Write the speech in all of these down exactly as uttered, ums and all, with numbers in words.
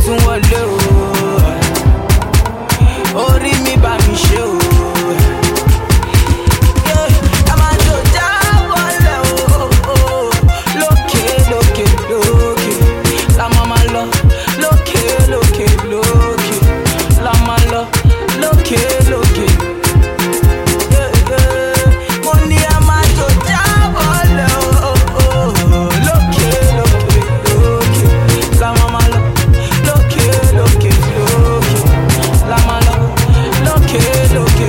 tuntun wọlé o. Orí mi bá mi ṣe o. Yeah, a máa jò jábọ́lẹ̀ o. Lókè lókè lókè la máa máa lọ. Lókè lókè lókè la máa lọ. Lókè lókè. Mo ní a máa jò jábọ́lẹ̀ o. Lókè lókè lókè la máa máa lọ. Lókè lókè lókè la máa lọ. Lókè lókè.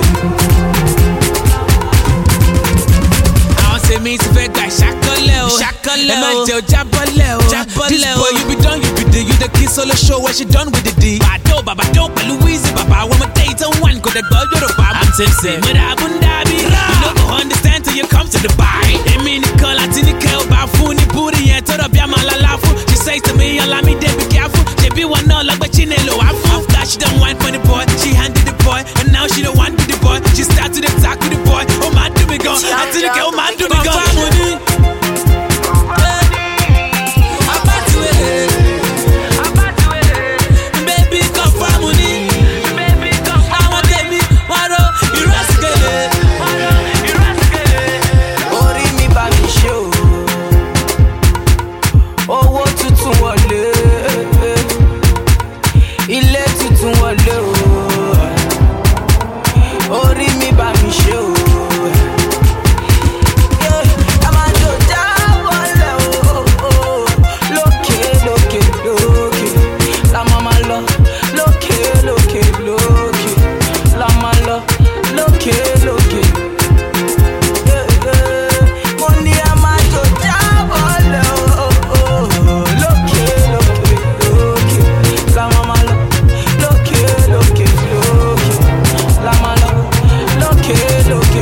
Àwọn tèmi ti fẹ́ gba ìṣàkọlẹ̀ o. Ìṣàkọlẹ̀ o. Ẹ má jẹ́ o jábọ́lẹ̀ o. Jábọ́lẹ̀ This o. boy you be done, you be the, you the kid solo show where she done with the D. Bàdó bàbàdó pẹ̀lú Wheezy bàbá wọn mọ̀ dé ìtàn one kò dẹ̀ gbọ́ Yorùbá. I'm tipsy. Mo dà bún dàbí. You no go understand till you come to Dubai. Èmi nìkan láti ní kẹ́ ò bá fún ní búrì yẹn tó rọ̀ bí àmọ́ lálá fún. She says to me, Olamide be careful. Ṣebí wọn náà lọ́gbẹ́ Chinelo wá fún. After she done wine for the boy, she handed the boy, and now she the one with the boy. She start to the talk with the boy. Ó máa dùn mí gan, àti ní kẹ́ ó máa dùn mí gan. Confirm mo ní. Baby, confirm mo ní. Àwọn tèmi wá ró ìrẹsìkèlè. Orí mi bá mi ṣe o. Owó tuntun wọlé. Ilé tuntun wọlé o. Orí mi bá mi ṣe o. Yeah, a máa jò jábọ́lẹ̀ o. Lókè lókè lókè la máa máa lọ. Lókè lókè lókè la máa lọ. Lókè lókè. Mo ní a máa jò jábọ́lẹ̀ o. Lókè lókè lókè la máa máa lọ. Lókè lókè lókè la máa lọ. Lókè lókè.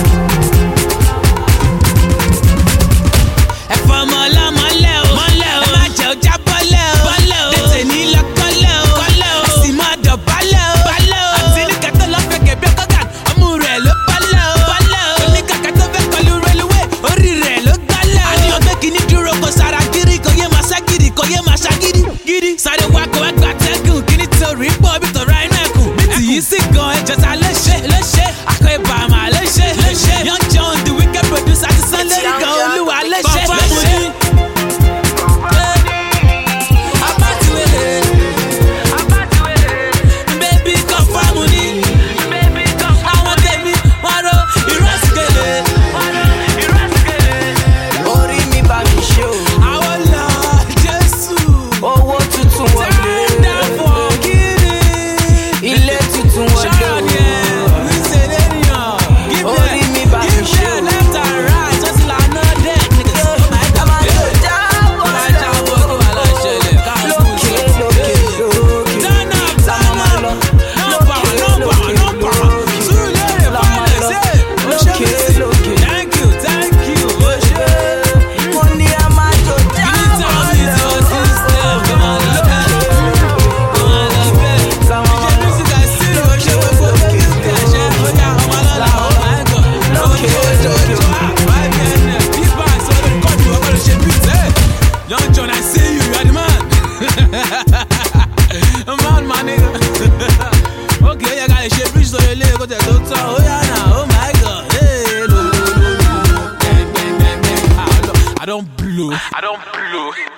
Ẹ̀fọ́ ọmọ ọlọ́mọ lẹ́ o. Ẹ má jẹ́ o jábọ́lẹ̀ o. Tètè ní lọ́kọ́lẹ̀ o. Ẹ sì máa dọ̀bálẹ̀ o. Àti ní kẹ́tọ́ lọ́ fẹ́ kẹ̀bí ọkọ̀gàn, ọmú rẹ̀ ló bálẹ̀ o. Oníkàkà tó fẹ́ kọlu reluwé, orí rẹ̀ ló gbálẹ̀ o. Àní ọgbẹ́ kìíní dúró kò sára gírí, kò yé máa ṣá gírí, kò yé máa ṣá gírí. Gírí sáré wá kó wá gbà tẹ́gùn, kíní torí pọ̀ bí tọ̀rọ̀ inú ẹ̀kún. Bí tì yí sí gan ẹjọ́ ta ló ṣe, ló ṣe. Akọ ibà mà ló ṣe, ló ṣe. Young John the wicked producer ti sán lórí gan olúwa ló ṣe, ló ṣe. Baby, confirm mo ní. Àwọn tèmi wá ró ìrẹsìkèlè. Orí mi bá mi ṣe o. Àwọn lọ Jésù. Owó tuntun wọlé. Tẹ́ndà fọ̀ kiri. Ilé tuntun wọlé Ṣọ́ọ̀nì ẹ̀ o. ń ṣe lẹ́yìn. Give Orí them, mi bá mi give ṣe them o. left and right. Just like no dead niggas. Oh my A God. máa jò Máa jábọ́lẹ̀ jábọ́ kí wàá lọ ṣẹlẹ̀. Káàkiri Lókè lókè lókè Turn up, la turn máa up. lọ. No Lókè power, no power, no lókè power. lókè Surulere la máa finest, lọ. eh. Lókè lókè. Thank you, thank you. Oh, shit. Mo ní a máa jò Can you tell me jábọ́lẹ̀ your system? Come on, look at it. Come on, look at it. la máa D J lọ. Music, I see you. Ṣé gbogbo lórí kẹ̀ṣẹ́? Ó yá, ọmọ lọ́la, oh my God. Lókè, Ojo, ojo, lókè. ah, five N F, big bang, so they cut you, ọmọ lè ṣe beat, eh. Young John, I see you, you are the man. Man, my nigga. Okay, yẹ ká lè ṣe beat sórí ilé kó tẹ̀ tó tán. Ó yá náà, oh my God. Hey, lo, lo, lo, lo. Bang, bang, bang, bang. Ah, I don't blow. I don't blow.